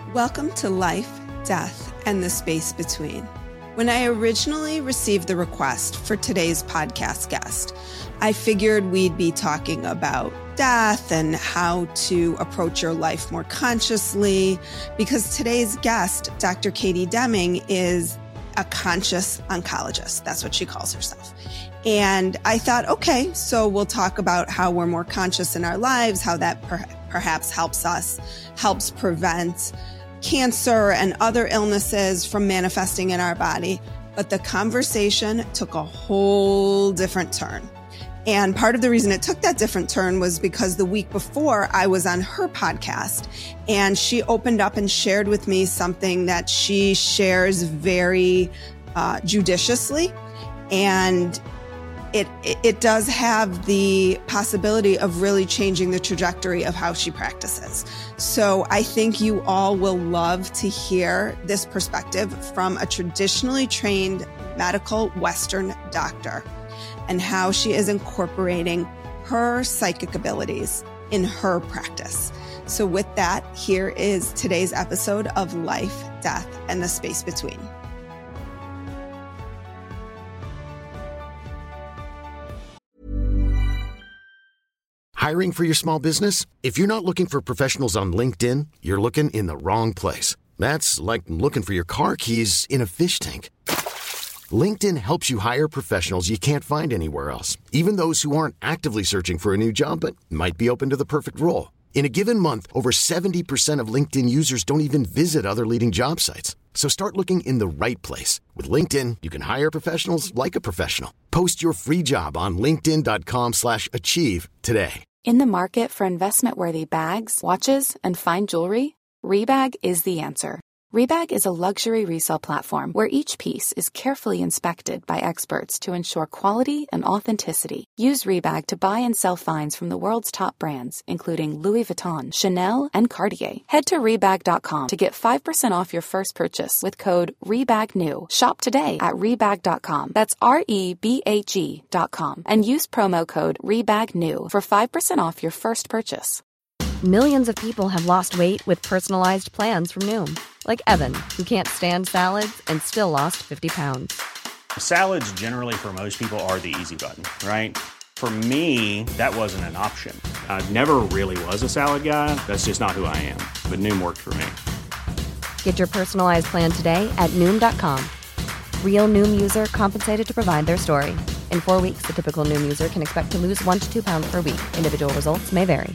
Welcome to Life, Death, and the Space Between. When I originally received the request for today's podcast guest, I figured we'd be talking about death and how to approach your life more consciously, because today's guest, Dr. Katie Deming, is a conscious oncologist. That's what she calls herself. And I thought, okay, so we'll talk about how we're more conscious in our lives, how that perhaps helps prevent cancer and other illnesses from manifesting in our body. But the conversation took a whole different turn. And part of the reason it took that different turn was because the week before I was on her podcast and she opened up and shared with me something that she shares very judiciously. And it does have the possibility of really changing the trajectory of how she practices. So I think you all will love to hear this perspective from a traditionally trained medical Western doctor and how she is incorporating her psychic abilities in her practice. So with that, here is today's episode of Life, Death, and the Space Between. Hiring for your small business? If you're not looking for professionals on LinkedIn, you're looking in the wrong place. That's like looking for your car keys in a fish tank. LinkedIn helps you hire professionals you can't find anywhere else, even those who aren't actively searching for a new job but might be open to the perfect role. In a given month, over 70% of LinkedIn users don't even visit other leading job sites. So start looking in the right place. With LinkedIn, you can hire professionals like a professional. Post your free job on linkedin.com/achieve today. In the market for investment-worthy bags, watches, and fine jewelry, Rebag is the answer. Rebag is a luxury resale platform where each piece is carefully inspected by experts to ensure quality and authenticity. Use Rebag to buy and sell finds from the world's top brands, including Louis Vuitton, Chanel, and Cartier. Head to Rebag.com to get 5% off your first purchase with code REBAGNEW. Shop today at Rebag.com. That's REBAG.com. And use promo code REBAGNEW for 5% off your first purchase. Millions of people have lost weight with personalized plans from Noom. Like Evan, who can't stand salads and still lost 50 pounds. Salads generally for most people are the easy button, right? For me, that wasn't an option. I never really was a salad guy. That's just not who I am. But Noom worked for me. Get your personalized plan today at Noom.com. Real Noom user compensated to provide their story. In 4 weeks, the typical Noom user can expect to lose 1 to 2 pounds per week. Individual results may vary.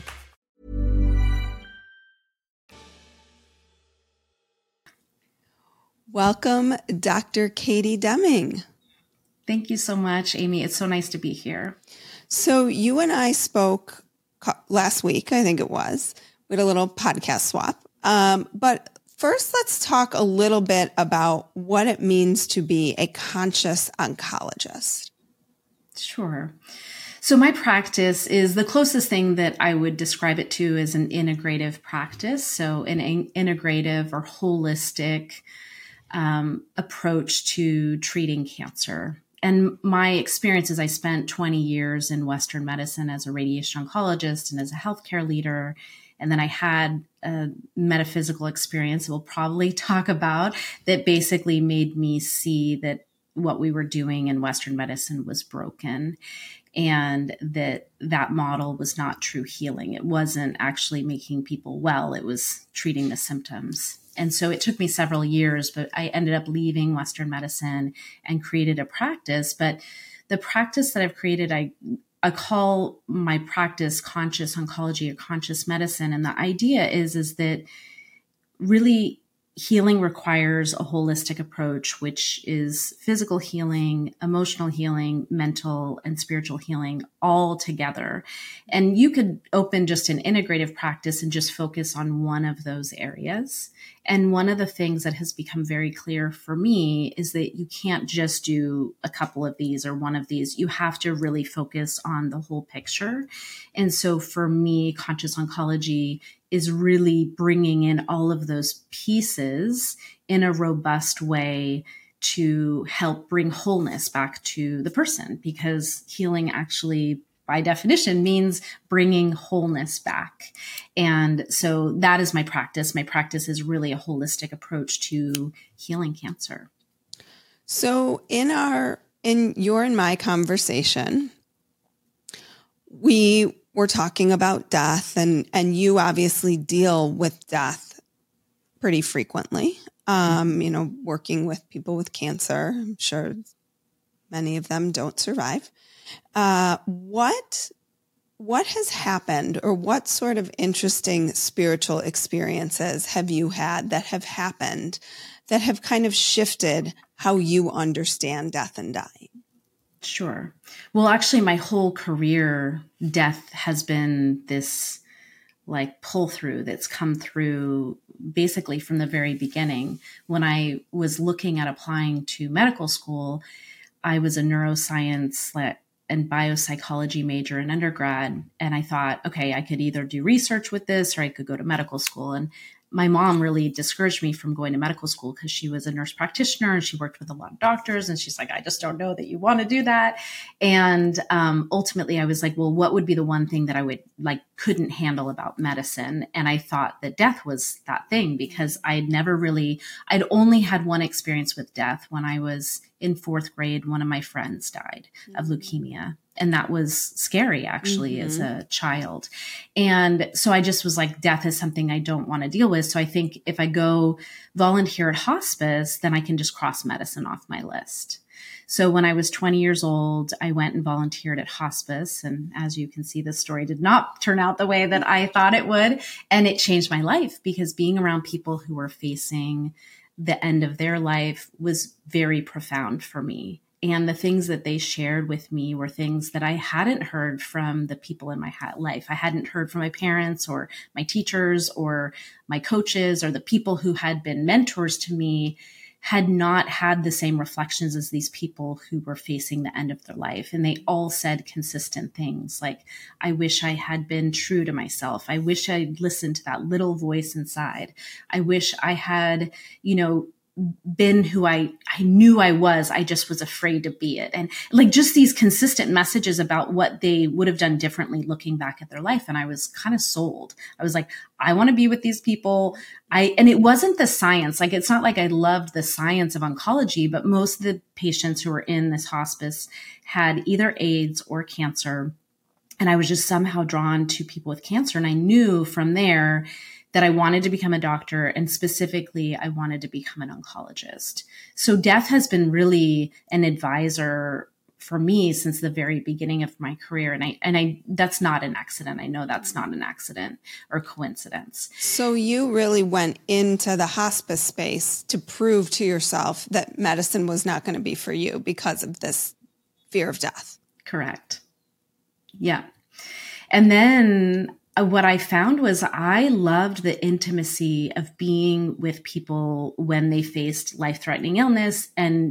Welcome, Dr. Katie Deming. Thank you so much, Amy. It's so nice to be here. So you and I spoke last week, I think it was. We had a little podcast swap. But first, let's talk a little bit about what it means to be a conscious oncologist. Sure. So my practice is the closest thing that I would describe it to as an integrative practice. So an integrative or holistic approach to treating cancer. And my experience is I spent 20 years in Western medicine as a radiation oncologist and as a healthcare leader. And then I had a metaphysical experience we'll probably talk about that basically made me see that what we were doing in Western medicine was broken and that model was not true healing. It wasn't actually making people well. It was treating the symptoms. And so it took me several years, but I ended up leaving Western medicine and created a practice. But the practice that I've created, I call my practice conscious oncology or conscious medicine. And the idea is that really healing requires a holistic approach, which is physical healing, emotional healing, mental and spiritual healing all together. And you could open just an integrative practice and just focus on one of those areas. And one of the things that has become very clear for me is that you can't just do a couple of these or one of these. You have to really focus on the whole picture. And so for me, conscious oncology is really bringing in all of those pieces in a robust way to help bring wholeness back to the person, because healing actually by definition means bringing wholeness back. And so that is my practice. My practice is really a holistic approach to healing cancer. So in your and my conversation, we were talking about death, and you obviously deal with death pretty frequently. Working with people with cancer, I'm sure many of them don't survive. What has happened, or what sort of interesting spiritual experiences have you had that have happened that have kind of shifted how you understand death and dying? Sure. Well, actually, my whole career, death has been this like pull through that's come through basically from the very beginning. When I was looking at applying to medical school, I was a neuroscience and biopsychology major in undergrad. And I thought, okay, I could either do research with this or I could go to medical school. And my mom really discouraged me from going to medical school because she was a nurse practitioner and she worked with a lot of doctors. And she's like, I just don't know that you want to do that. And ultimately I was like, well, what would be the one thing that I couldn't handle about medicine? And I thought that death was that thing, because I'd only had one experience with death. When I was in 4th grade, one of my friends died of leukemia. And that was scary, actually, as a child. And so I just was like, death is something I don't want to deal with. So I think if I go volunteer at hospice, then I can just cross medicine off my list. So when I was 20 years old, I went and volunteered at hospice. And as you can see, this story did not turn out the way that I thought it would. And it changed my life, because being around people who were facing the end of their life was very profound for me. And the things that they shared with me were things that I hadn't heard from the people in my life. I hadn't heard from my parents or my teachers or my coaches, or the people who had been mentors to me had not had the same reflections as these people who were facing the end of their life. And they all said consistent things like, I wish I had been true to myself. I wish I'd listened to that little voice inside. I wish I had, been who I knew I was. I just was afraid to be it. And like just these consistent messages about what they would have done differently looking back at their life. And I was kind of sold. I was like, I want to be with these people. And it wasn't the science. Like, it's not like I loved the science of oncology, but most of the patients who were in this hospice had either AIDS or cancer. And I was just somehow drawn to people with cancer. And I knew from there that I wanted to become a doctor, and specifically, I wanted to become an oncologist. So death has been really an advisor for me since the very beginning of my career. And I that's not an accident. I know that's not an accident or coincidence. So you really went into the hospice space to prove to yourself that medicine was not going to be for you because of this fear of death. Correct. Yeah. And then what I found was I loved the intimacy of being with people when they faced life-threatening illness,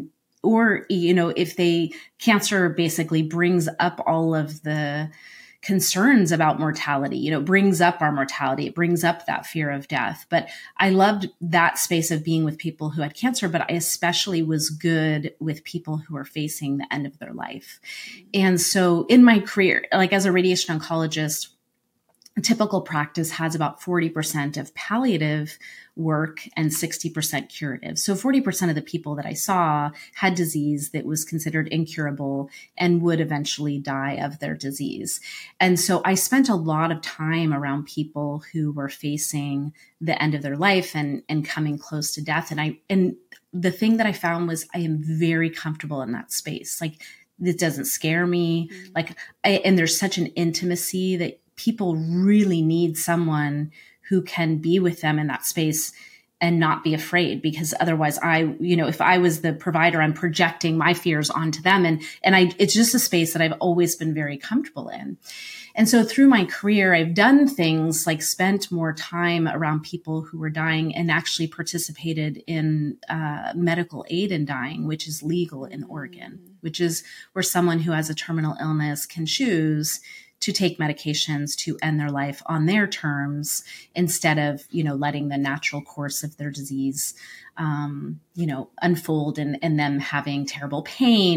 or if cancer basically brings up all of the concerns about mortality, brings up our mortality, it brings up that fear of death. But I loved that space of being with people who had cancer, but I especially was good with people who are facing the end of their life. And so in my career, like as a radiation oncologist, a typical practice has about 40% of palliative work and 60% curative. So 40% of the people that I saw had disease that was considered incurable and would eventually die of their disease. And so I spent a lot of time around people who were facing the end of their life and coming close to death. And the thing that I found was I am very comfortable in that space. Like, it doesn't scare me. And there's such an intimacy that people really need someone who can be with them in that space and not be afraid, because otherwise if I was the provider, I'm projecting my fears onto them. It's just a space that I've always been very comfortable in. And so through my career, I've done things like spent more time around people who were dying and actually participated in medical aid in dying, which is legal in Oregon, which is where someone who has a terminal illness can choose to take medications to end their life on their terms instead of, letting the natural course of their disease, unfold and them having terrible pain or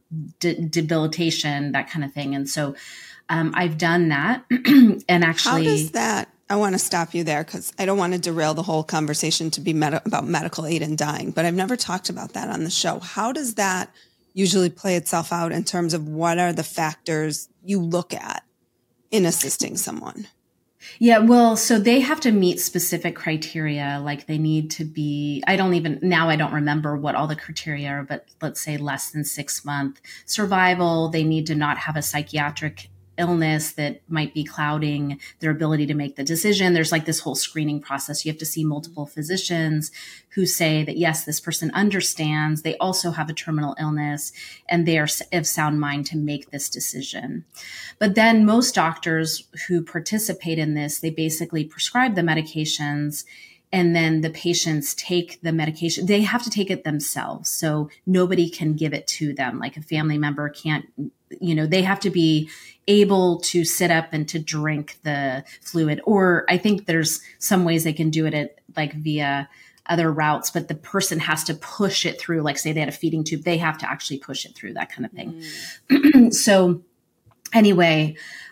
debilitation, that kind of thing. And so I've done that. And actually, how does that, I want to stop you there because I don't want to derail the whole conversation to be about medical aid and dying, but I've never talked about that on the show. How does that usually play itself out in terms of what are the factors you look at in assisting someone? Yeah, well, so they have to meet specific criteria. Like they need to be, I don't remember what all the criteria are, but let's say less than 6 month survival. They need to not have a psychiatric illness that might be clouding their ability to make the decision. There's like this whole screening process. You have to see multiple physicians who say that, yes, this person understands. They also have a terminal illness and they are of sound mind to make this decision. But then most doctors who participate in this, they basically prescribe the medications and then the patients take the medication. They have to take it themselves. So nobody can give it to them. Like a family member can't, they have to be able to sit up and to drink the fluid. Or I think there's some ways they can do it via other routes, but the person has to push it through. Like say they had a feeding tube, they have to actually push it through, that kind of thing. So anyway,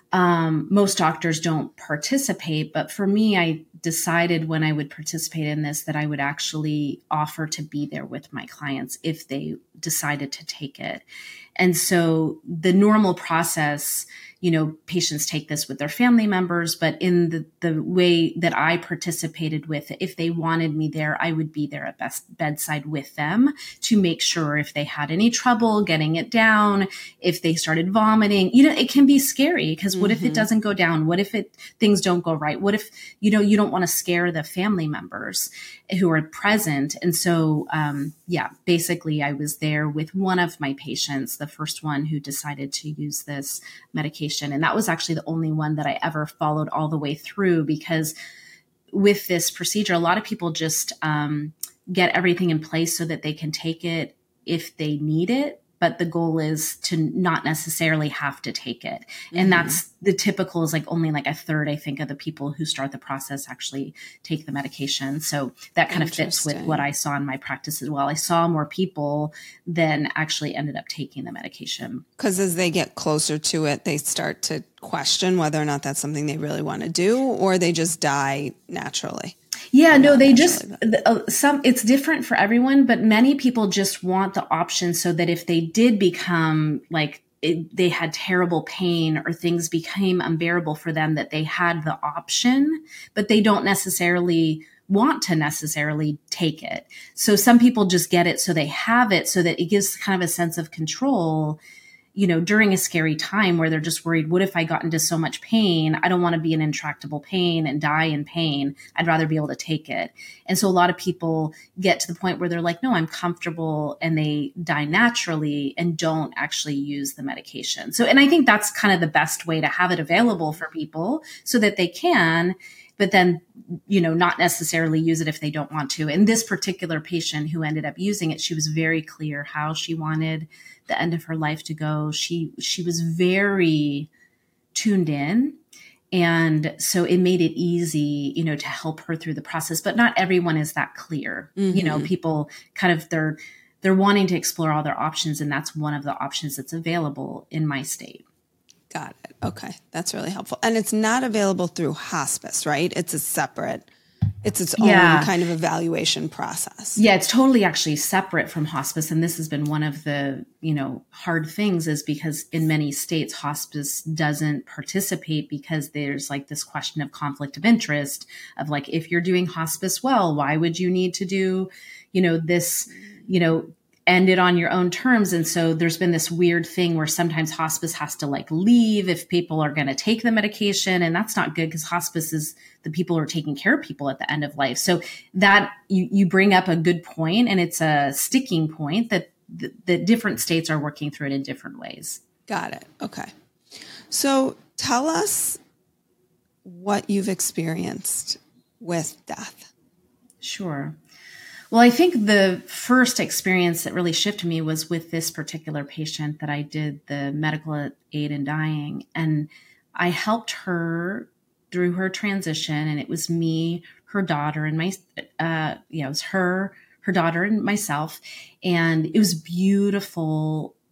most doctors don't participate, but for me, I decided when I would participate in this that I would actually offer to be there with my clients if they decided to take it. And so the normal process, patients take this with their family members, but in the way that I participated with, if they wanted me there, I would be there at bedside with them to make sure if they had any trouble getting it down, if they started vomiting. It can be scary because what if it doesn't go down? What if things don't go right? What if, you don't want to scare the family members who are present? And so, basically I was there with one of my patients, the first one who decided to use this medication. And that was actually the only one that I ever followed all the way through, because with this procedure, a lot of people just get everything in place so that they can take it if they need it. But the goal is to not necessarily have to take it. And that's the typical is only a third, I think, of the people who start the process actually take the medication. So that kind of fits with what I saw in my practice as well. I saw more people than actually ended up taking the medication. Because as they get closer to it, they start to question whether or not that's something they really want to do, or they just die naturally. Yeah, no, they just, it's different for everyone, but many people just want the option so that if they did become they had terrible pain or things became unbearable for them, that they had the option, but they don't necessarily want to necessarily take it. So some people just get it so they have it, so that it gives kind of a sense of control, during a scary time where they're just worried, what if I got into so much pain? I don't want to be in intractable pain and die in pain. I'd rather be able to take it. And so a lot of people get to the point where they're like, no, I'm comfortable, and they die naturally and don't actually use the medication. So, and I think that's kind of the best way to have it available for people so that they can, but then, not necessarily use it if they don't want to. And this particular patient who ended up using it, she was very clear how she wanted the end of her life to go. She was very tuned in. And so it made it easy, to help her through the process, but not everyone is that clear. People kind of, they're wanting to explore all their options. And that's one of the options that's available in my state. Got it. Okay. That's really helpful. And it's not available through hospice, right? It's its own kind of evaluation process. Yeah, it's totally actually separate from hospice. And this has been one of the, hard things, is because in many states, hospice doesn't participate because there's this question of conflict of interest of if you're doing hospice well, why would you need to do, this, end it on your own terms. And so there's been this weird thing where sometimes hospice has to leave if people are going to take the medication. And that's not good, because hospice is the people who are taking care of people at the end of life. So that you bring up a good point, and it's a sticking point that the different states are working through it in different ways. Got it. Okay. So tell us what you've experienced with death. Sure. Well, I think the first experience that really shifted me was with this particular patient that I did the medical aid in dying. And I helped her through her transition. And it was me, her daughter, and it was her daughter and myself. And it was beautiful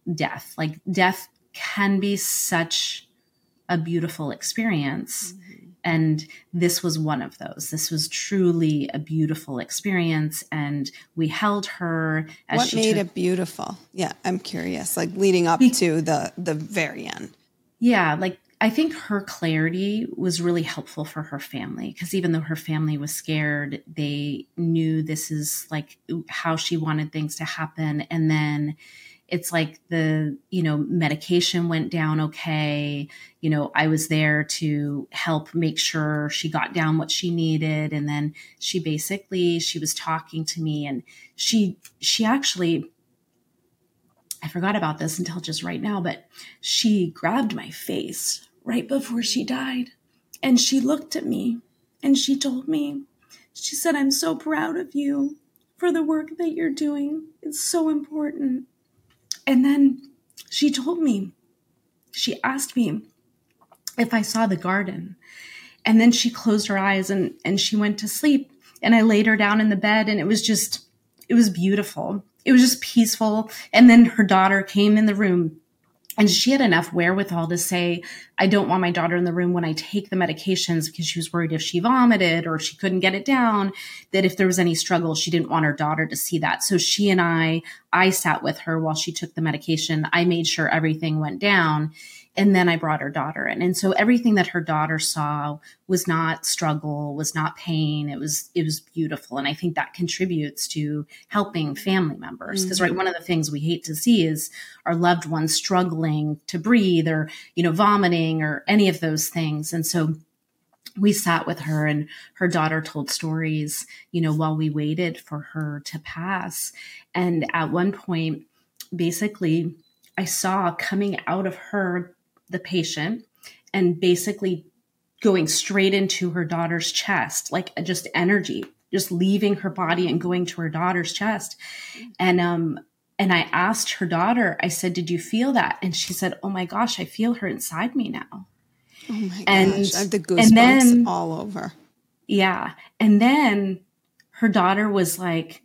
death. Like death can be such a beautiful experience. Mm-hmm. And this was one of those. This was truly a beautiful experience. And we held her. What made it beautiful? Yeah, I'm curious, like leading up to the very end. Yeah, like I think her clarity was really helpful for her family, because even though her family was scared, they knew this is like how she wanted things to happen. And then it's like the, medication went down okay. I was there to help make sure she got down what she needed. And then she was talking to me, and she actually, I forgot about this until just right now, but she grabbed my face right before she died. And she looked at me and she told me, she said, "I'm so proud of you for the work that you're doing. It's so important." And then she asked me if I saw the garden. And then she closed her eyes and she went to sleep. And I laid her down in the bed, and it was beautiful. It was just peaceful. And then her daughter came in the room, and she had enough wherewithal to say, "I don't want my daughter in the room when I take the medications," because she was worried if she vomited or she couldn't get it down, that if there was any struggle, she didn't want her daughter to see that. So she and I sat with her while she took the medication. I made sure everything went down. And then I brought her daughter in. And so everything that her daughter saw was not struggle, was not pain. It was beautiful. And I think that contributes to helping family members. Because, right, one of the things we hate to see is our loved ones struggling to breathe, or, vomiting, or any of those things. And so we sat with her, and her daughter told stories, while we waited for her to pass. And at one point, basically, I saw coming out of her, the patient, and basically going straight into her daughter's chest, like just energy, just leaving her body and going to her daughter's chest. And I asked her daughter, I said, "Did you feel that?" And she said, "Oh my gosh, I feel her inside me now." Oh my gosh, I have the goosebumps all over. Yeah. And then her daughter was like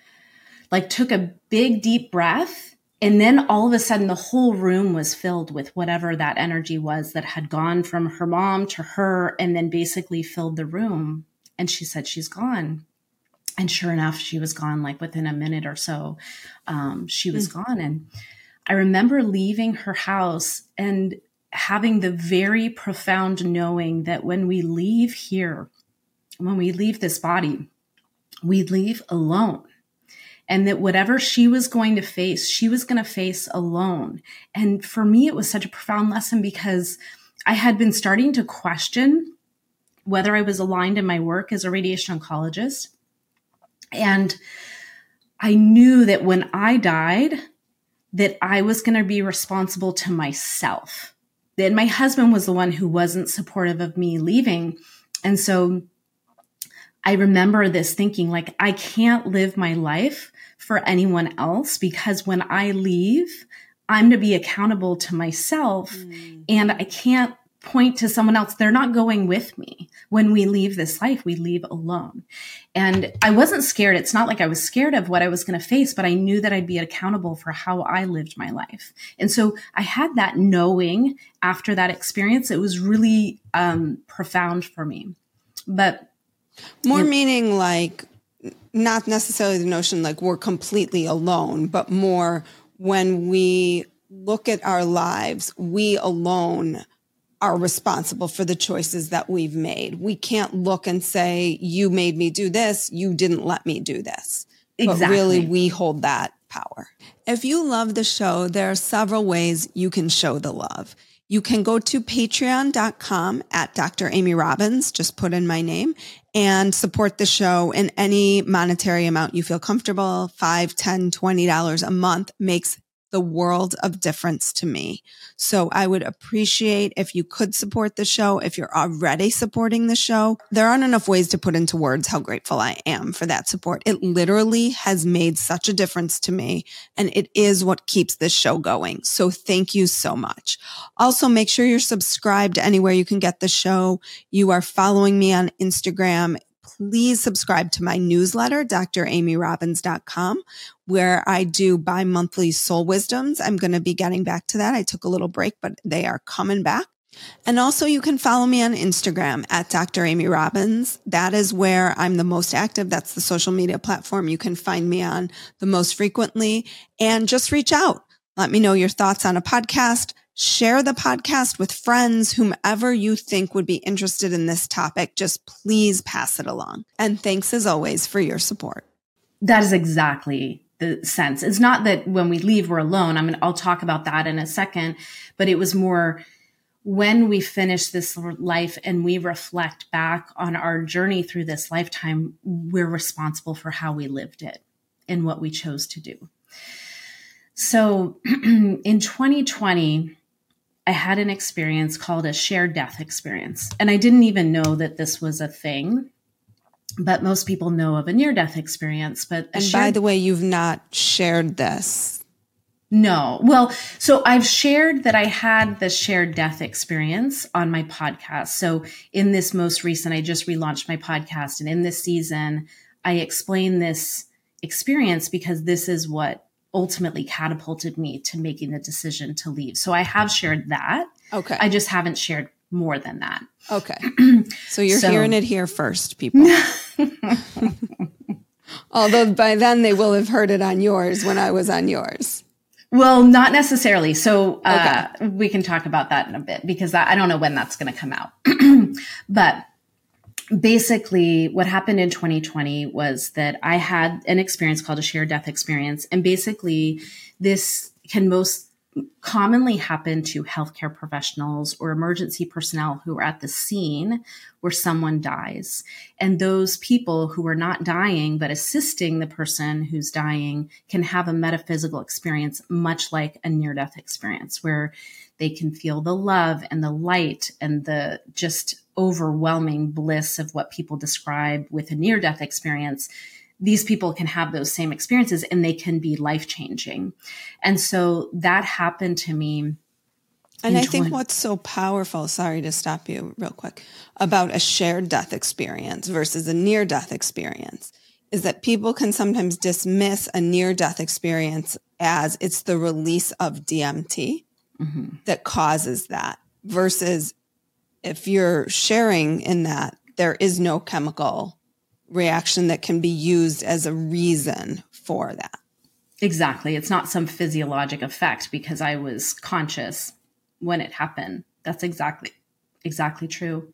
took a big deep breath. And then all of a sudden, the whole room was filled with whatever that energy was that had gone from her mom to her, and then basically filled the room. And she said, "She's gone." And sure enough, she was gone, like within a minute or so. She was gone. And I remember leaving her house and having the very profound knowing that when we leave here, when we leave this body, we leave alone. And that whatever she was going to face, she was going to face alone. And for me, it was such a profound lesson, because I had been starting to question whether I was aligned in my work as a radiation oncologist. And I knew that when I died, that I was going to be responsible to myself. That my husband was the one who wasn't supportive of me leaving. And so I remember this thinking, like, I can't live my life for anyone else, because when I leave, I'm to be accountable to myself, and I can't point to someone else. They're not going with me. When we leave this life, we leave alone. And I wasn't scared. It's not like I was scared of what I was going to face, but I knew that I'd be accountable for how I lived my life. And so I had that knowing after that experience. It was really profound for me. But more meaning, like, not necessarily the notion like we're completely alone, but more when we look at our lives, we alone are responsible for the choices that we've made. We can't look and say, "You made me do this. You didn't let me do this." Exactly. But really, we hold that power. If you love the show, there are several ways you can show the love. You can go to patreon.com at Dr. Amy Robbins, just put in my name, and support the show in any monetary amount you feel comfortable. $5, $10, $20 a month makes the world of difference to me. So I would appreciate if you could support the show. If you're already supporting the show, there aren't enough ways to put into words how grateful I am for that support. It literally has made such a difference to me, and it is what keeps this show going. So thank you so much. Also, make sure you're subscribed anywhere you can get the show. You are following me on Instagram. please subscribe to my newsletter, dramyrobbins.com, where I do bi-monthly soul wisdoms. I'm going to be getting back to that. I took a little break, but they are coming back. And also you can follow me on Instagram at Dr. Amy Robbins. That is where I'm the most active. That's the social media platform you can find me on the most frequently. And just reach out. Let me know your thoughts on a podcast. Share the podcast with friends, whomever you think would be interested in this topic. Just please pass it along. And thanks as always for your support. That is exactly the sense. It's not that when we leave, we're alone. I'll talk about that in a second, but it was more when we finish this life and we reflect back on our journey through this lifetime, we're responsible for how we lived it and what we chose to do. So in 2020, I had an experience called a shared death experience. And I didn't even know that this was a thing, but most people know of a near-death experience. And by the way, you've not shared this. No. Well, so I've shared that I had the shared death experience on my podcast. So in this most recent, I just relaunched my podcast. And in this season, I explain this experience because this is what ultimately catapulted me to making the decision to leave. So I have shared that. Okay. I just haven't shared more than that. Okay. So you're hearing it here first, people. Although by then they will have heard it on yours when I was on yours. Well, not necessarily. So we can talk about that in a bit because I don't know when that's going to come out. But basically what happened in 2020 was that I had an experience called a shared death experience. And basically this can most commonly happen to healthcare professionals or emergency personnel who are at the scene where someone dies. And those people who are not dying, but assisting the person who's dying can have a metaphysical experience, much like a near-death experience, where they can feel the love and the light and the just overwhelming bliss of what people describe with a near-death experience. These people can have those same experiences and they can be life-changing. And so that happened to me. And I think what's so powerful, sorry to stop you real quick, about a shared death experience versus a near-death experience is that people can sometimes dismiss a near-death experience as it's the release of DMT that causes that, versus if you're sharing in that, there is no chemical reaction that can be used as a reason for that. Exactly. It's not some physiologic effect because I was conscious when it happened. That's exactly true.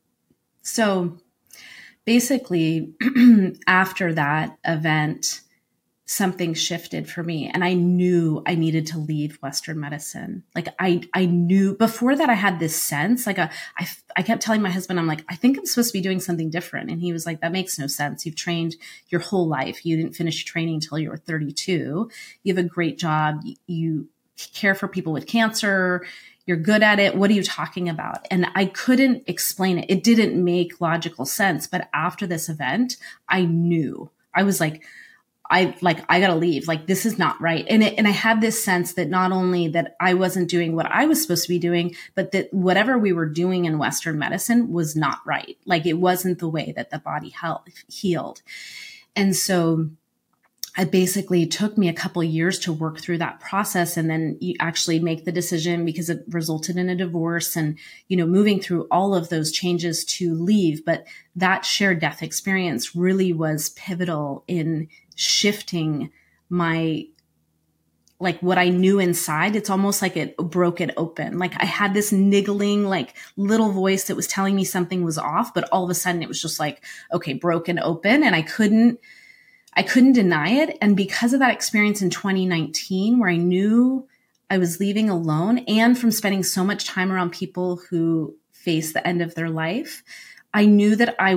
So basically, after that event, something shifted for me and I knew I needed to leave Western medicine. Like I knew before that I had this sense, like I kept telling my husband, I'm like, I think I'm supposed to be doing something different. And he was like, that makes no sense. You've trained your whole life. You didn't finish training until you were 32. You have a great job. You care for people with cancer. You're good at it. What are you talking about? And I couldn't explain it. It didn't make logical sense. But after this event, I knew. I was like, I gotta leave. Like, this is not right. And I had this sense that not only that I wasn't doing what I was supposed to be doing, but that whatever we were doing in Western medicine was not right. Like, it wasn't the way that the body healed. And so it basically took me a couple of years to work through that process. And then you actually make the decision because it resulted in a divorce and, moving through all of those changes to leave. But that shared death experience really was pivotal in shifting my, like, what I knew inside. It's almost like it broke it open. Like I had this niggling, like, little voice that was telling me something was off, but all of a sudden it was just like, okay, broken open. And I couldn't deny it. And because of that experience in 2019, where I knew I was leaving alone and from spending so much time around people who face the end of their life, I knew that I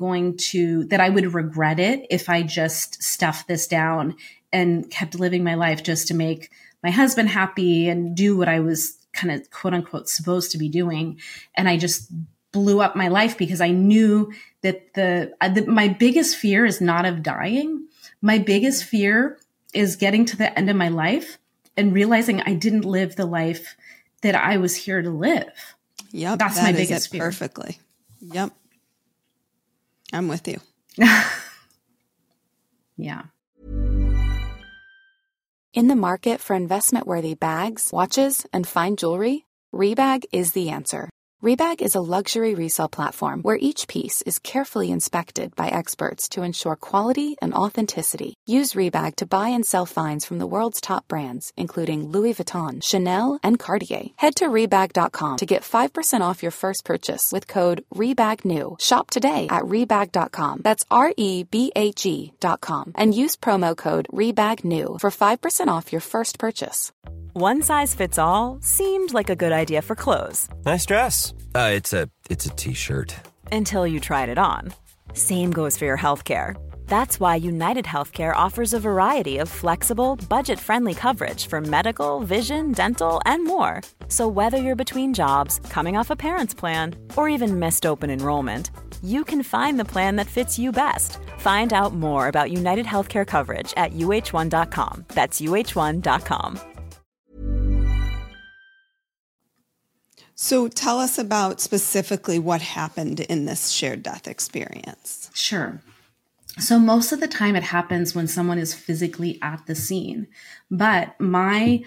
would regret it if I just stuffed this down and kept living my life just to make my husband happy and do what I was kind of quote unquote supposed to be doing. And I just blew up my life because I knew that my biggest fear is not of dying. My biggest fear is getting to the end of my life and realizing I didn't live the life that I was here to live. Yep. That's my biggest fear. Perfectly. Yep. I'm with you. Yeah. In the market for investment-worthy bags, watches, and fine jewelry, Rebag is the answer. Rebag is a luxury resale platform where each piece is carefully inspected by experts to ensure quality and authenticity. Use Rebag to buy and sell finds from the world's top brands, including Louis Vuitton, Chanel, and Cartier. Head to Rebag.com to get 5% off your first purchase with code REBAGNEW. Shop today at Rebag.com. That's REBAG.com. And use promo code REBAGNEW for 5% off your first purchase. One size fits all seemed like a good idea for clothes. Nice dress. It's a t-shirt. Until you tried it on. Same goes for your healthcare. That's why United Healthcare offers a variety of flexible, budget-friendly coverage for medical, vision, dental, and more. So whether you're between jobs, coming off a parent's plan, or even missed open enrollment, you can find the plan that fits you best. Find out more about United Healthcare coverage at uh1.com. That's uh1.com. So tell us about specifically what happened in this shared death experience. Sure. So most of the time it happens when someone is physically at the scene, but my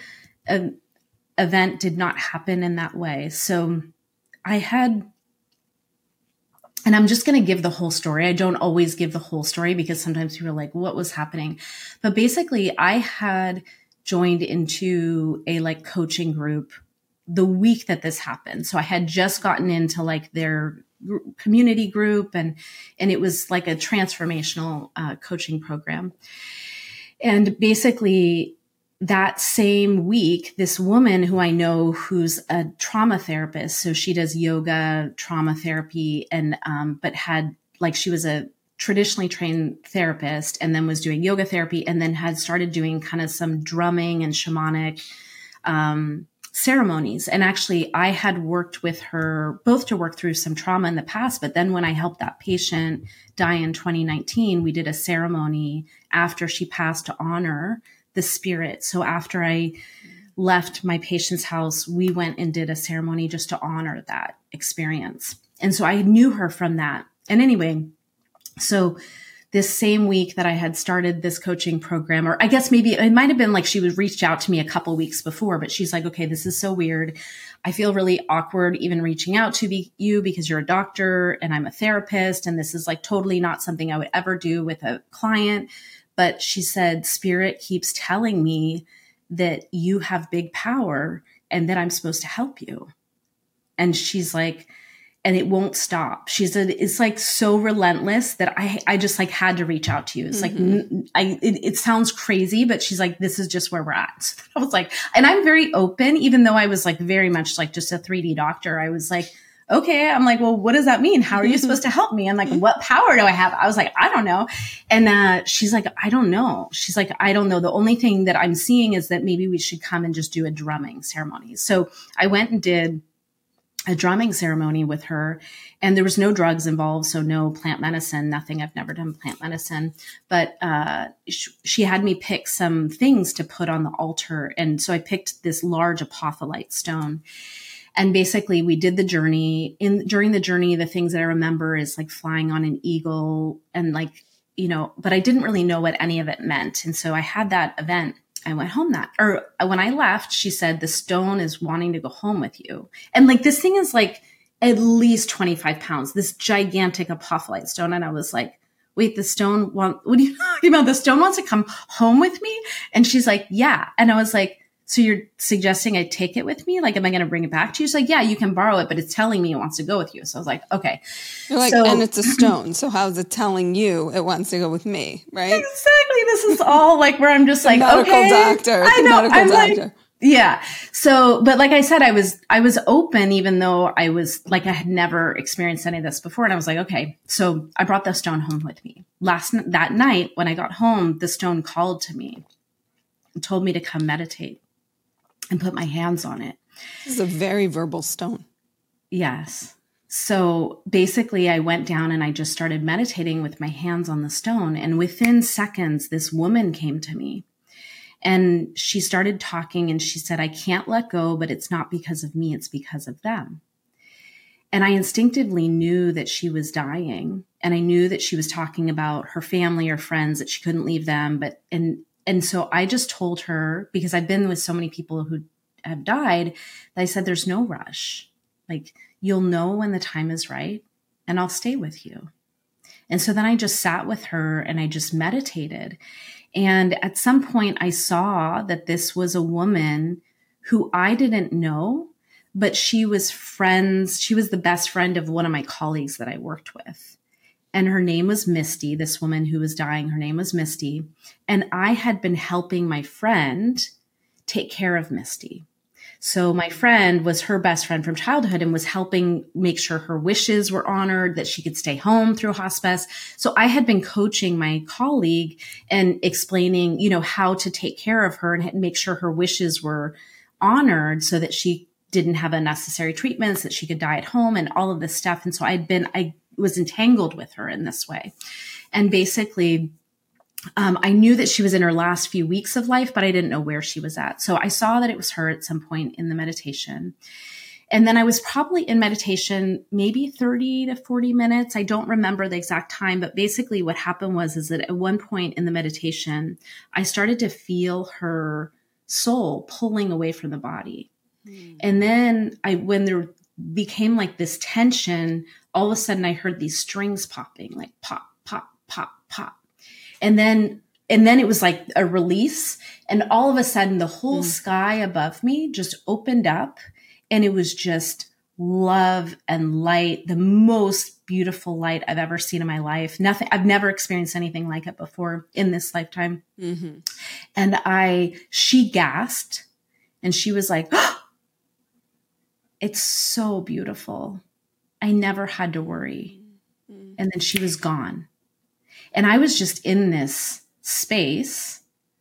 event did not happen in that way. So I had, and I'm just going to give the whole story. I don't always give the whole story because sometimes people are like, what was happening? But basically I had joined into a coaching group the week that this happened. So I had just gotten into their community group and it was like a transformational coaching program. And basically that same week, this woman who I know who's a trauma therapist, so she does yoga, trauma therapy, and she was a traditionally trained therapist and then was doing yoga therapy and then had started doing kind of some drumming and shamanic ceremonies. And actually I had worked with her both to work through some trauma in the past, but then when I helped that patient die in 2019, we did a ceremony after she passed to honor the spirit. So after I left my patient's house, we went and did a ceremony just to honor that experience. And so I knew her from that. And anyway, so this same week that I had started this coaching program, or I guess maybe it might have been she was reached out to me a couple weeks before, but she's like, okay, this is so weird. I feel really awkward even reaching out to you because you're a doctor and I'm a therapist. And this is totally not something I would ever do with a client. But she said, Spirit keeps telling me that you have big power and that I'm supposed to help you. And she's like, and it won't stop. She said, it's so relentless that I just had to reach out to you. It's it sounds crazy, but she's like, this is just where we're at. So I was like, and I'm very open, even though I was very much just a 3D doctor. I was like, okay. I'm like, well, what does that mean? How are you supposed to help me? I'm like, what power do I have? I was like, I don't know. And she's like, I don't know. She's like, I don't know. The only thing that I'm seeing is that maybe we should come and just do a drumming ceremony. So I went and did a drumming ceremony with her, and there was no drugs involved. So no plant medicine, nothing. I've never done plant medicine, but she had me pick some things to put on the altar. And so I picked this large apophyllite stone. And basically we did the journey. During the journey, the things that I remember is flying on an eagle and but I didn't really know what any of it meant. And so I had that event. I went home when I left, she said, the stone is wanting to go home with you. And this thing is at least 25 pounds, this gigantic apophyllite stone. And I was like, wait, what are you talking about? The stone wants to come home with me? And she's like, yeah. And I was like, so you're suggesting I take it with me? Am I going to bring it back to you? She's like, yeah, you can borrow it, but it's telling me it wants to go with you. So I was like, okay. You're and it's a stone. So how's it telling you it wants to go with me? Right? Exactly. This is all where I'm just medical okay. Doctor. I know. Medical doctor. Yeah. So, but like I said, I was open, even though I was I had never experienced any of this before. And I was like, okay. So I brought the stone home with me. That night when I got home, the stone called to me and told me to come meditate and put my hands on it. This is a very verbal stone. Yes. So basically I went down and I just started meditating with my hands on the stone. And within seconds, this woman came to me and she started talking and she said, I can't let go, but it's not because of me. It's because of them. And I instinctively knew that she was dying. And I knew that she was talking about her family or friends, that she couldn't leave them. And so I just told her, because I've been with so many people who have died, that I said, there's no rush. Like, you'll know when the time is right, and I'll stay with you. And so then I just sat with her and I just meditated. And at some point I saw that this was a woman who I didn't know, but she was friends. She was the best friend of one of my colleagues that I worked with. And her name was Misty, this woman who was dying. Her name was Misty. And I had been helping my friend take care of Misty. So my friend was her best friend from childhood and was helping make sure her wishes were honored, that she could stay home through hospice. So I had been coaching my colleague and explaining, how to take care of her and make sure her wishes were honored so that she didn't have unnecessary treatments, that she could die at home and all of this stuff. And so I was entangled with her in this way. And basically, I knew that she was in her last few weeks of life, but I didn't know where she was at. So I saw that it was her at some point in the meditation. And then I was probably in meditation maybe 30 to 40 minutes. I don't remember the exact time, but basically what happened is that at one point in the meditation, I started to feel her soul pulling away from the body. And then when there became like this tension, all of a sudden I heard these strings popping, like pop, pop, pop, pop. And then it was like a release. And all of a sudden the whole sky above me just opened up, and it was just love and light, the most beautiful light I've ever seen in my life. I've never experienced anything like it before in this lifetime. Mm-hmm. And she gasped and she was like, oh, it's so beautiful. I never had to worry. Mm-hmm. And then she was gone. And I was just in this space,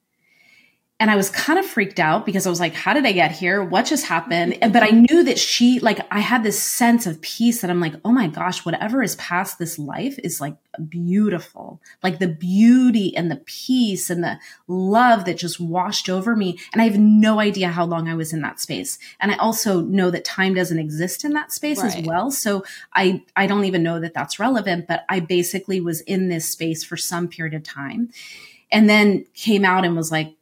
and I was kind of freaked out because I was like, how did I get here? What just happened? But I knew that I had this sense of peace that I'm like, oh my gosh, whatever is past this life is like beautiful. Like the beauty and the peace and the love that just washed over me. And I have no idea how long I was in that space. And I also know that time doesn't exist in that space as well. So I don't even know that that's relevant, but I basically was in this space for some period of time, and then came out and was like,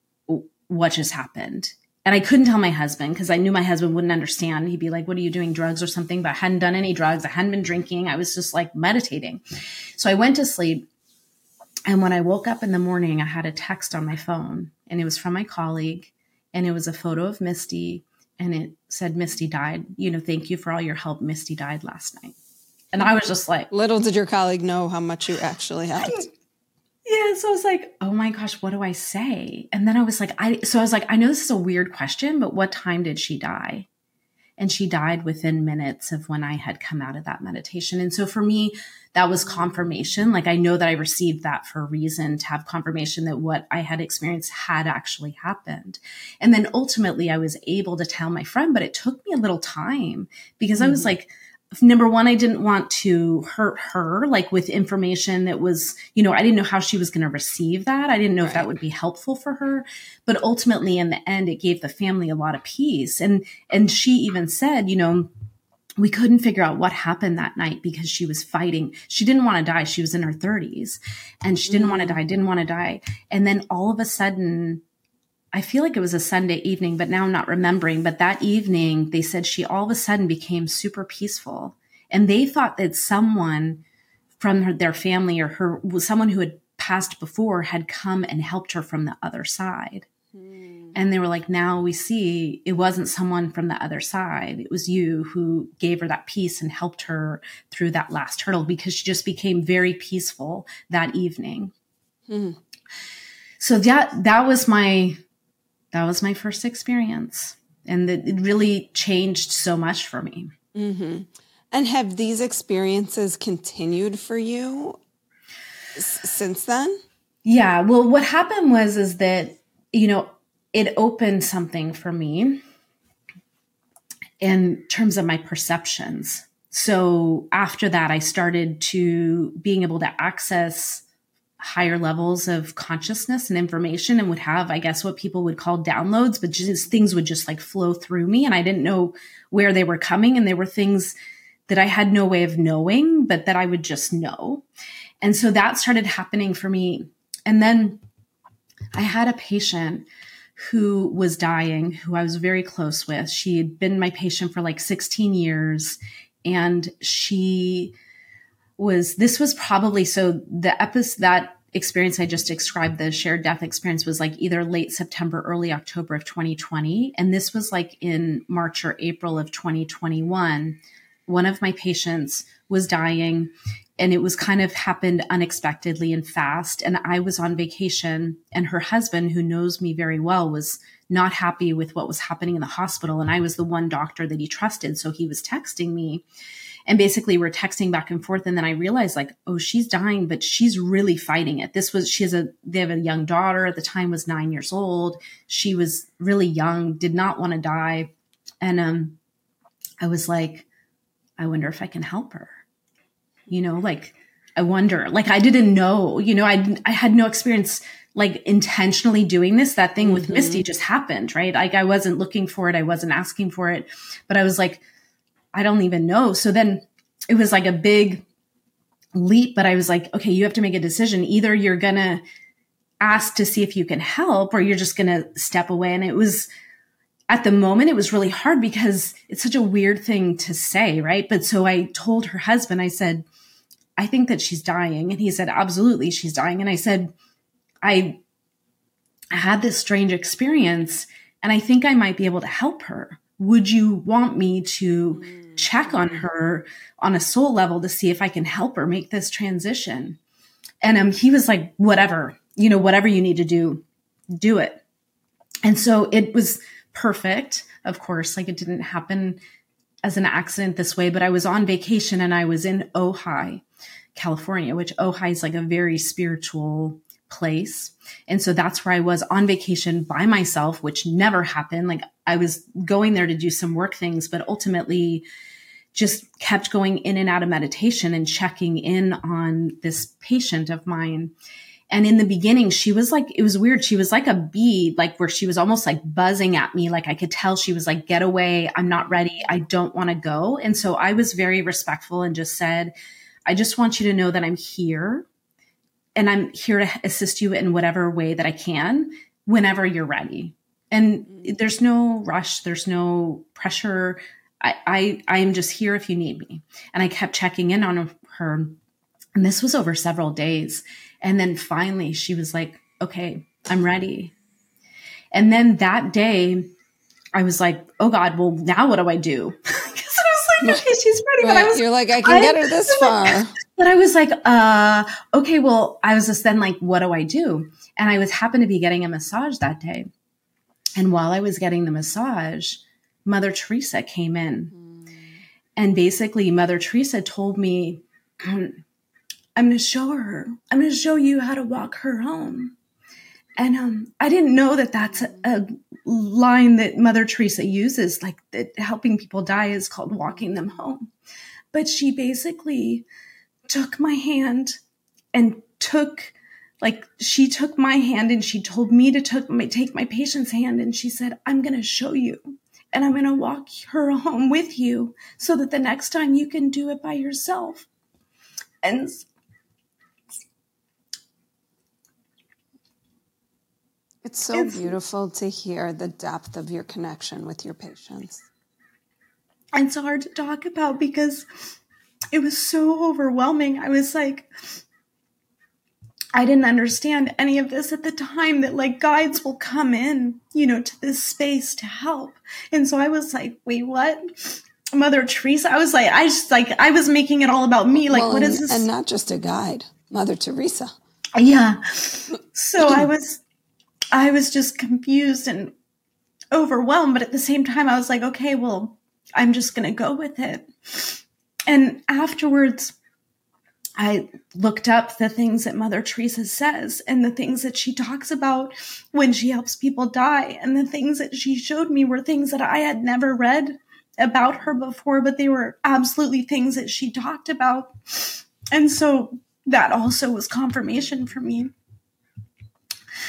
what just happened? And I couldn't tell my husband because I knew my husband wouldn't understand. He'd be like, what are you doing, drugs or something? But I hadn't done any drugs. I hadn't been drinking. I was just like meditating. So I went to sleep. And when I woke up in the morning, I had a text on my phone, and it was from my colleague, and it was a photo of Misty, and it said, Misty died. Thank you for all your help. Misty died last night. And I was just like, little did your colleague know how much you actually helped. Yeah. So I was like, oh my gosh, what do I say? And then I was like, I know this is a weird question, but what time did she die? And she died within minutes of when I had come out of that meditation. And so for me, that was confirmation. Like, I know that I received that for a reason, to have confirmation that what I had experienced had actually happened. And then ultimately I was able to tell my friend, but it took me a little time because I was like, number one, I didn't want to hurt her, like with information that was, I didn't know how she was going to receive that. I didn't know if that would be helpful for her. But ultimately, in the end, it gave the family a lot of peace. And she even said, we couldn't figure out what happened that night because she was fighting. She didn't want to die. She was in her 30s and she didn't want to die. And then all of a sudden, I feel like it was a Sunday evening, but now I'm not remembering. But that evening, they said she all of a sudden became super peaceful. And they thought that someone from their family or someone who had passed before had come and helped her from the other side. And they were like, now we see it wasn't someone from the other side. It was you who gave her that peace and helped her through that last hurdle, because she just became very peaceful that evening. So that was my first experience. And it really changed so much for me. Mm-hmm. And have these experiences continued for you since then? Yeah. Well, what happened is that, it opened something for me in terms of my perceptions. So after that, I started to being able to access higher levels of consciousness and information, and would have, I guess, what people would call downloads, but just things would just like flow through me. And I didn't know where they were coming. And they were things that I had no way of knowing, but that I would just know. And so that started happening for me. And then I had a patient who was dying, who I was very close with. She had been my patient for like 16 years. And this was probably, so that experience I just described, the shared death experience, was like either late September, early October of 2020. And this was like in March or April of 2021. One of my patients was dying, and it was kind of happened unexpectedly and fast. And I was on vacation, and her husband, who knows me very well, was not happy with what was happening in the hospital. And I was the one doctor that he trusted. So he was texting me, and basically we're texting back and forth. And then I realized, like, oh, she's dying, but she's really fighting it. They have a young daughter at the time, was 9 years old. She was really young, did not want to die. And I was like, I wonder if I can help her. Like, I wonder, like, I didn't know, I had no experience, like, intentionally doing this. That thing with Misty just happened, right? Like, I wasn't looking for it. I wasn't asking for it, but I was like, I don't even know. So then it was like a big leap, but I was like, okay, you have to make a decision. Either you're going to ask to see if you can help, or you're just going to step away. And it was, at the moment, it was really hard because it's such a weird thing to say, right? But so I told her husband, I said, I think that she's dying. And he said, absolutely, she's dying. And I said, I had this strange experience, and I think I might be able to help her. Would you want me to check on her on a soul level to see if I can help her make this transition? And he was like, whatever you need to do it. And so it was perfect. Of course, like, it didn't happen as an accident this way, but I was on vacation, and I was in Ojai, California, which Ojai is like a very spiritual place. And so that's where I was on vacation by myself, which never happened. Like, I was going there to do some work things, but ultimately just kept going in and out of meditation and checking in on this patient of mine. And in the beginning, she was like, it was weird. She was like a bee, like, where she was almost like buzzing at me. Like, I could tell she was like, get away. I'm not ready. I don't want to go. And so I was very respectful and just said, I just want you to know that I'm here, and I'm here to assist you in whatever way that I can whenever you're ready. And there's no rush. There's no pressure. I am just here if you need me. And I kept checking in on her. And this was over several days. And then finally she was like, okay, I'm ready. And then that day I was like, oh God, well, now what do I do? Because I was like, okay, she's ready. Right. But You're like, I can get her this far. But I was like, okay, well, I was just then like, what do I do? And I happened to be getting a massage that day. And while I was getting the massage, Mother Teresa came in. And basically Mother Teresa told me, I'm going to show her. I'm going to show you how to walk her home. And I didn't know that that's a line that Mother Teresa uses, like that helping people die is called walking them home. But she basically took my hand and she took my hand, and she told me to take my patient's hand. And she said, I'm going to show you, and I'm going to walk her home with you so that the next time you can do it by yourself. And it's so beautiful to hear the depth of your connection with your patients. It's hard to talk about because it was so overwhelming. I was like, I didn't understand any of this at the time, that like guides will come in, to this space to help. And so I was like, wait, what? Mother Teresa? I was making it all about me. Like, what is this? And not just a guide, Mother Teresa. Yeah. So I was just confused and overwhelmed. But at the same time, I was like, okay, well, I'm just going to go with it. And afterwards, I looked up the things that Mother Teresa says and the things that she talks about when she helps people die. And the things that she showed me were things that I had never read about her before, but they were absolutely things that she talked about. And so that also was confirmation for me.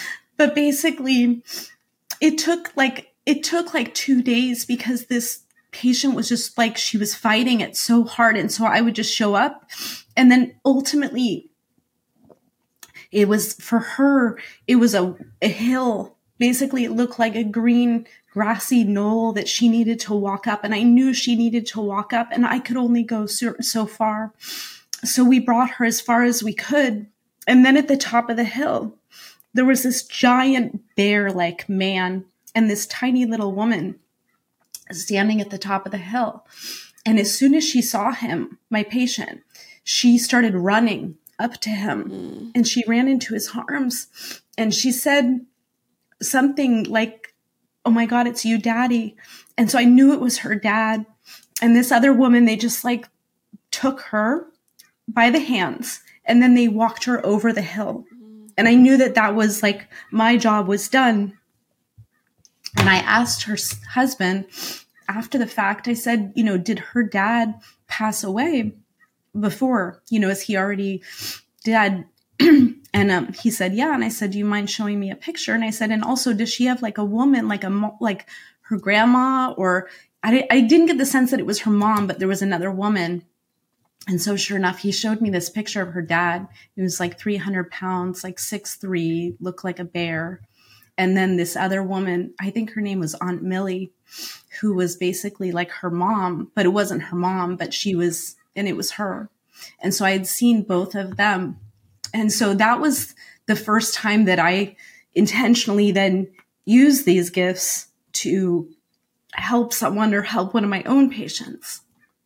But basically, it took like 2 days because this patient was just like, she was fighting it so hard. And so I would just show up. And then ultimately, it was for her, it was a hill. Basically, it looked like a green grassy knoll that she needed to walk up. And I knew she needed to walk up, and I could only go so far. So we brought her as far as we could. And then at the top of the hill, there was this giant bear-like man and this tiny little woman standing at the top of the hill. And as soon as she saw him, my patient, she started running up to him and she ran into his arms and she said something like, "Oh my God, it's you, Daddy." And so I knew it was her dad. And this other woman, they just like took her by the hands and then they walked her over the hill. And I knew that that was like, my job was done. And I asked her husband after the fact, I said, did her dad pass away before, is he already dead? And he said, yeah. And I said, do you mind showing me a picture? And I said, and also, does she have like a woman, like her grandma? Or I didn't get the sense that it was her mom, but there was another woman. And so sure enough, he showed me this picture of her dad. He was like 300 pounds, like 6'3", looked like a bear. And then this other woman, I think her name was Aunt Millie, who was basically like her mom, but it wasn't her mom, but she was, and it was her. And so I had seen both of them. And so that was the first time that I intentionally then used these gifts to help someone or help one of my own patients.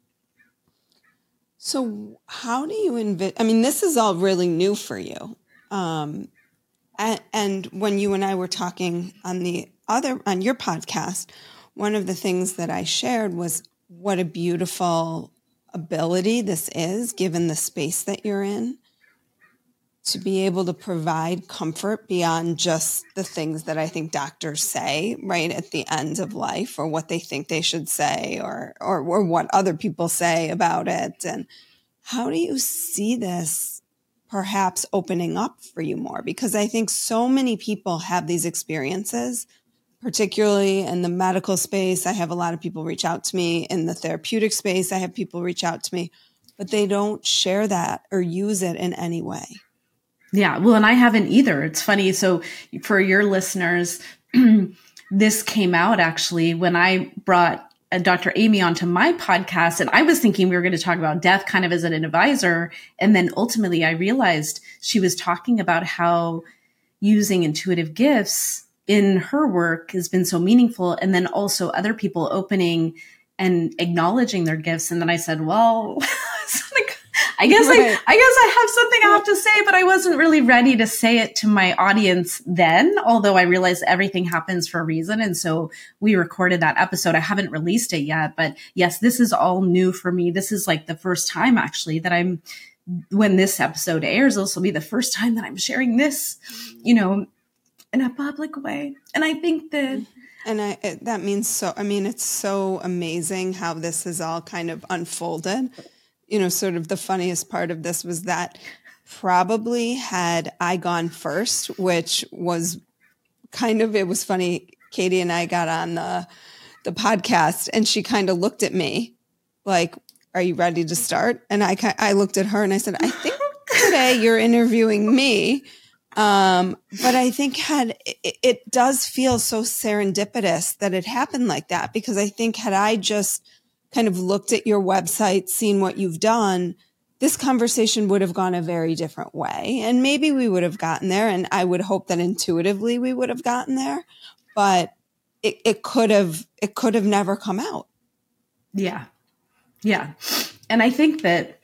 So how do you this is all really new for you. And when you and I were talking on your podcast, one of the things that I shared was what a beautiful ability this is, given the space that you're in, to be able to provide comfort beyond just the things that I think doctors say right at the end of life, or what they think they should say, or what other people say about it. And how do you see this perhaps opening up for you more? Because I think so many people have these experiences, particularly in the medical space. I have a lot of people reach out to me. In the therapeutic space, I have people reach out to me, but they don't share that or use it in any way. Yeah, well, and I haven't either. It's funny. So for your listeners, this came out actually when I brought Dr. Amy onto my podcast, and I was thinking we were going to talk about death kind of as an advisor. And then ultimately I realized she was talking about how using intuitive gifts in her work has been so meaningful. And then also other people opening and acknowledging their gifts. And then I said, well, I guess I have something I have to say, but I wasn't really ready to say it to my audience then, although I realized everything happens for a reason. And so we recorded that episode. I haven't released it yet, but yes, this is all new for me. This is like the first time actually that when this episode airs, this will be the first time that I'm sharing this, in a public way. And I think that that means so, it's so amazing how this has all kind of unfolded. Sort of the funniest part of this was that probably had I gone first, which was it was funny. Katie and I got on the podcast and she kind of looked at me like, are you ready to start? And I looked at her and I said, I think today you're interviewing me. But I think it does feel so serendipitous that it happened like that, because I think had I just kind of looked at your website, seen what you've done, this conversation would have gone a very different way. And maybe we would have gotten there. And I would hope that intuitively we would have gotten there, but it could have never come out. Yeah. Yeah. And I think that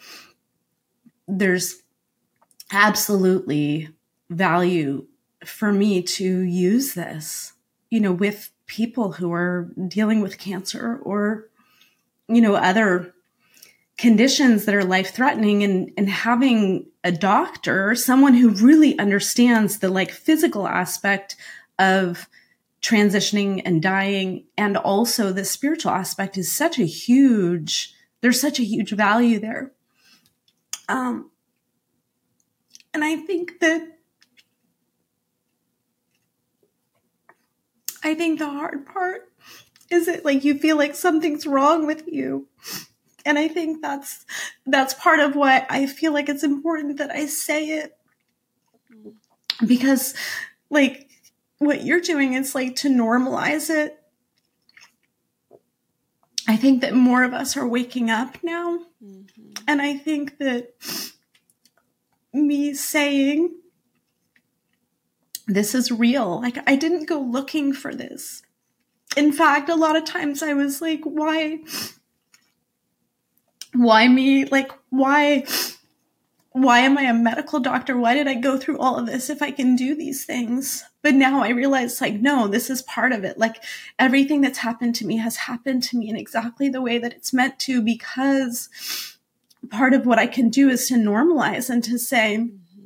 there's absolutely value for me to use this, with people who are dealing with cancer or other conditions that are life-threatening, and having a doctor, someone who really understands the physical aspect of transitioning and dying, and also the spiritual aspect is there's such a huge value there. And I think the hard part Is it like you feel like something's wrong with you? And I think that's part of why I feel like it's important that I say it. Because like what you're doing is like to normalize it. I think that more of us are waking up now. Mm-hmm. And I think that me saying this is real, like I didn't go looking for this. In fact, a lot of times I was like, why me? Like, why am I a medical doctor? Why did I go through all of this if I can do these things? But now I realize, like, no, this is part of it. Like, everything that's happened to me has happened to me in exactly the way that it's meant to, because part of what I can do is to normalize and to say,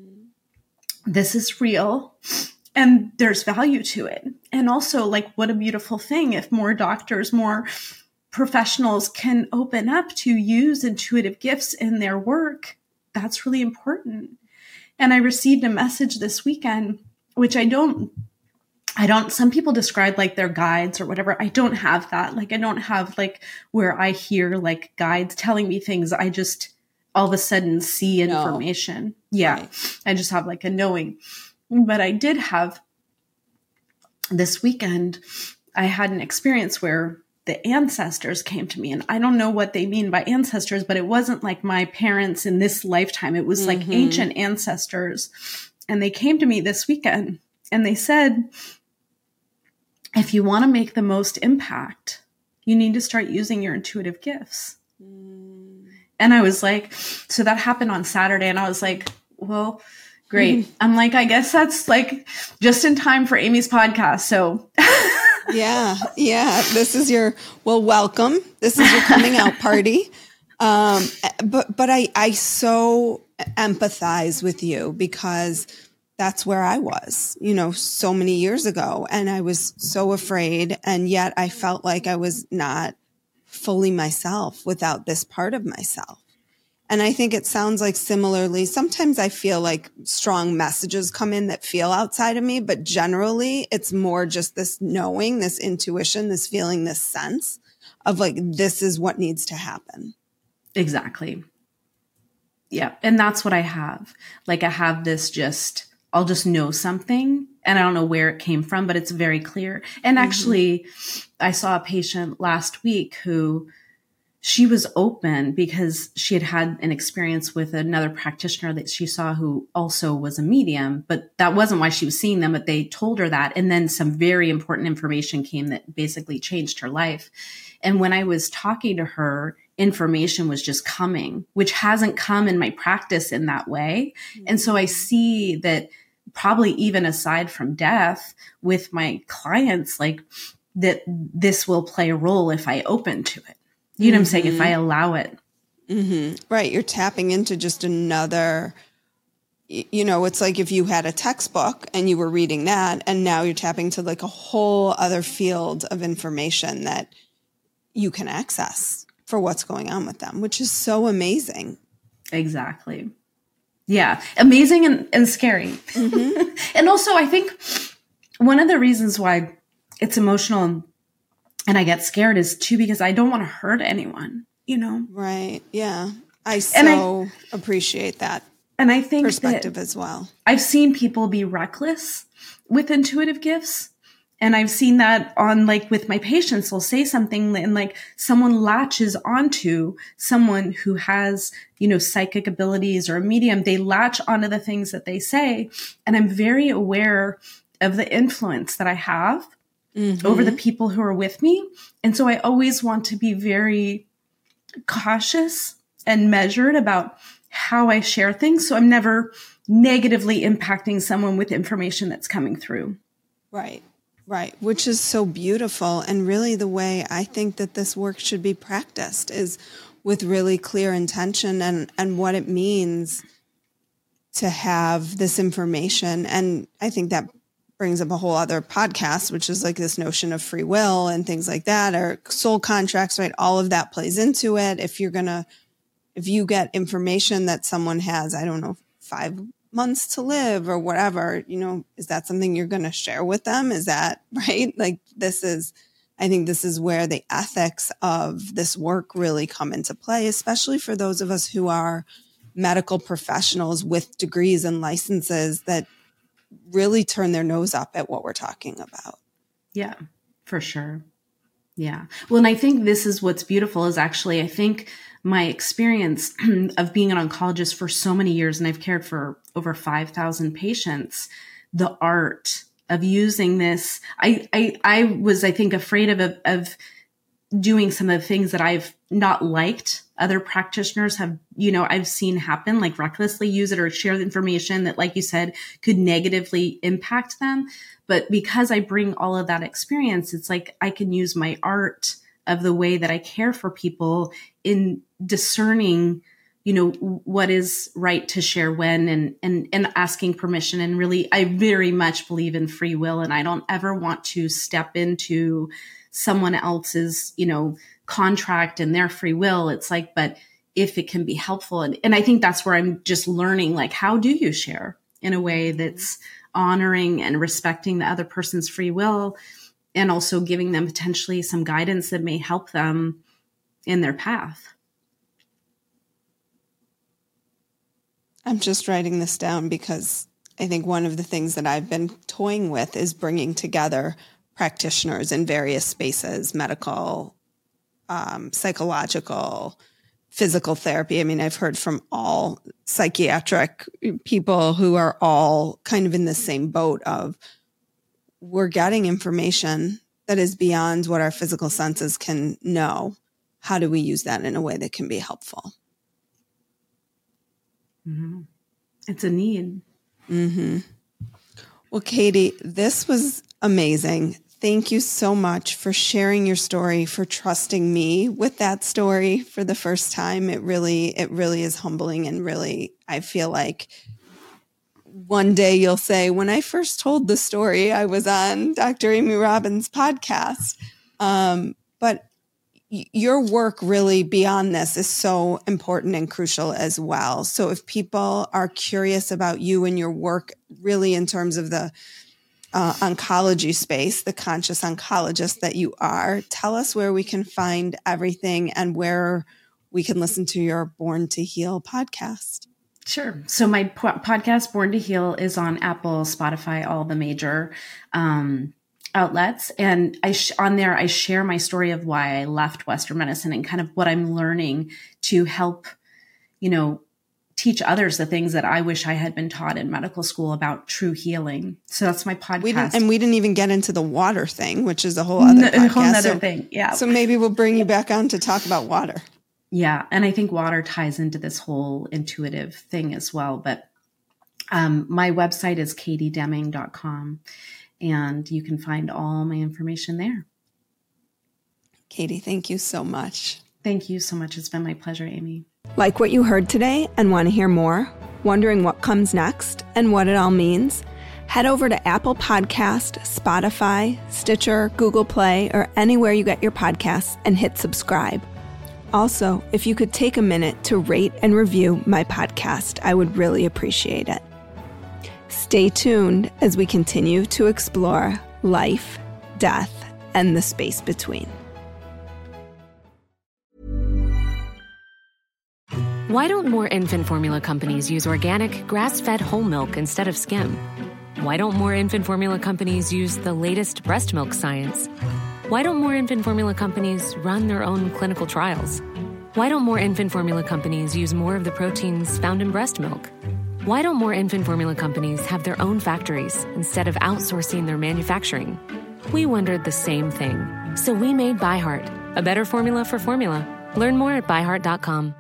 this is real and there's value to it. And also, like, what a beautiful thing if more doctors, more professionals can open up to use intuitive gifts in their work. That's really important. And I received a message this weekend, which I don't, some people describe like their guides or whatever. I don't have that. Like, I don't have like where I hear like guides telling me things. I just all of a sudden see information. No. Yeah. Right. I just have like a knowing. But I did have this weekend, I had an experience where the ancestors came to me, and I don't know what they mean by ancestors, but it wasn't like my parents in this lifetime. It was like ancient ancestors. And they came to me this weekend and they said, if you want to make the most impact, you need to start using your intuitive gifts. And I was like, so that happened on Saturday. And I was like, well, great. I'm like, I guess that's like just in time for Amy's podcast. So Yeah. This is welcome. This is your coming out party. But I so empathize with you, because that's where I was, so many years ago. And I was so afraid. And yet I felt like I was not fully myself without this part of myself. And I think it sounds like similarly, sometimes I feel like strong messages come in that feel outside of me, but generally it's more just this knowing, this intuition, this feeling, this sense of like, this is what needs to happen. Exactly. Yeah. And that's what I have. Like, I have this I'll just know something and I don't know where it came from, but it's very clear. And actually, I saw a patient last week who she was open because she had an experience with another practitioner that she saw who also was a medium, but that wasn't why she was seeing them, but they told her that. And then some very important information came that basically changed her life. And when I was talking to her, information was just coming, which hasn't come in my practice in that way. And so I see that probably even aside from death with my clients, like that this will play a role if I open to it. You know what I'm saying? If I allow it. Right. You're tapping into just another, it's like if you had a textbook and you were reading that, and now you're tapping to like a whole other field of information that you can access for what's going on with them, which is so amazing. Exactly. Yeah. Amazing and scary. And also, I think one of the reasons why it's emotional and I get scared is too because I don't want to hurt anyone, Right. Yeah. I appreciate that. And I think perspective as well. I've seen people be reckless with intuitive gifts. And I've seen that on like with my patients, they'll say something and like someone latches onto someone who has, psychic abilities or a medium. They latch onto the things that they say. And I'm very aware of the influence that I have over the people who are with me. And so I always want to be very cautious and measured about how I share things. So I'm never negatively impacting someone with information that's coming through. Right. Which is so beautiful. And really the way I think that this work should be practiced is with really clear intention and what it means to have this information. And I think that brings up a whole other podcast, which is like this notion of free will and things like that, or soul contracts, right? All of that plays into it. If you get information that someone has, 5 months to live or whatever, is that something you're going to share with them? Is that right? Like this is I think this is where the ethics of this work really come into play, especially for those of us who are medical professionals with degrees and licenses that really turn their nose up at what we're talking about. Yeah, for sure. Yeah. Well, and I think this is what's beautiful is actually, I think my experience of being an oncologist for so many years, and I've cared for over 5,000 patients, the art of using this. I was, I think, afraid of doing some of the things that I've not liked other practitioners have, I've seen happen, like recklessly use it or share the information that, like you said, could negatively impact them. But because I bring all of that experience, it's like I can use my art of the way that I care for people in discerning, what is right to share when and asking permission. And really, I very much believe in free will, and I don't ever want to step into someone else's, contract and their free will. It's like, but if it can be helpful. And I think that's where I'm just learning, like, how do you share in a way that's honoring and respecting the other person's free will, and also giving them potentially some guidance that may help them in their path. I'm just writing this down because I think one of the things that I've been toying with is bringing together practitioners in various spaces, medical, psychological, physical therapy. I mean, I've heard from all psychiatric people who are all kind of in the same boat of we're getting information that is beyond what our physical senses can know. How do we use that in a way that can be helpful? Mm-hmm. It's a need. Mm-hmm. Well, Katie, this was amazing. Thank you so much for sharing your story, for trusting me with that story for the first time. It really is humbling, and really, I feel like one day you'll say, when I first told the story, I was on Dr. Amy Robbins' podcast. But your work really beyond this is so important and crucial as well. So if people are curious about you and your work really in terms of the oncology space, the conscious oncologist that you are, tell us where we can find everything and where we can listen to your Born to Heal podcast. Sure. So my podcast, Born to Heal, is on Apple, Spotify, all the major outlets. And on there, I share my story of why I left Western medicine and kind of what I'm learning to help, teach others the things that I wish I had been taught in medical school about true healing. So that's my podcast. We didn't even get into the water thing, which is a whole other podcast. A whole other thing. Yeah. So maybe we'll bring you back on to talk about water. Yeah. And I think water ties into this whole intuitive thing as well. But my website is katiedemming.com, and you can find all my information there. Katie, thank you so much. Thank you so much. It's been my pleasure, Amy. Like what you heard today and want to hear more? Wondering what comes next and what it all means? Head over to Apple Podcast, Spotify, Stitcher, Google Play, or anywhere you get your podcasts and hit subscribe. Also, if you could take a minute to rate and review my podcast, I would really appreciate it. Stay tuned as we continue to explore life, death, and the space between. Why don't more infant formula companies use organic, grass-fed whole milk instead of skim? Why don't more infant formula companies use the latest breast milk science? Why don't more infant formula companies run their own clinical trials? Why don't more infant formula companies use more of the proteins found in breast milk? Why don't more infant formula companies have their own factories instead of outsourcing their manufacturing? We wondered the same thing. So we made ByHeart, a better formula for formula. Learn more at byheart.com.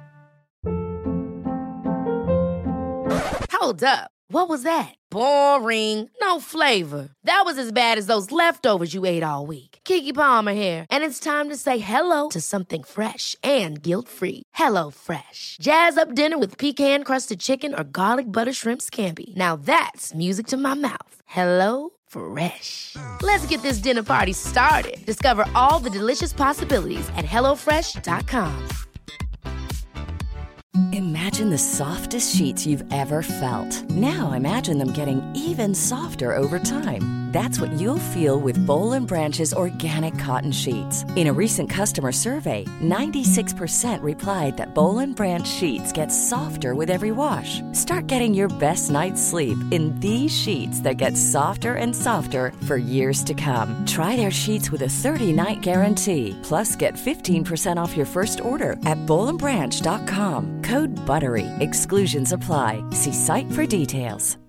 Hold up. What was that? Boring. No flavor. That was as bad as those leftovers you ate all week. Keke Palmer here. And it's time to say hello to something fresh and guilt-free. HelloFresh. Jazz up dinner with pecan-crusted chicken or garlic butter shrimp scampi. Now that's music to my mouth. HelloFresh. Let's get this dinner party started. Discover all the delicious possibilities at HelloFresh.com. Imagine the softest sheets you've ever felt. Now imagine them getting even softer over time. That's what you'll feel with Boll & Branch's organic cotton sheets. In a recent customer survey, 96% replied that Boll & Branch sheets get softer with every wash. Start getting your best night's sleep in these sheets that get softer and softer for years to come. Try their sheets with a 30-night guarantee. Plus, get 15% off your first order at bollandbranch.com. Code BUTTERY. Exclusions apply. See site for details.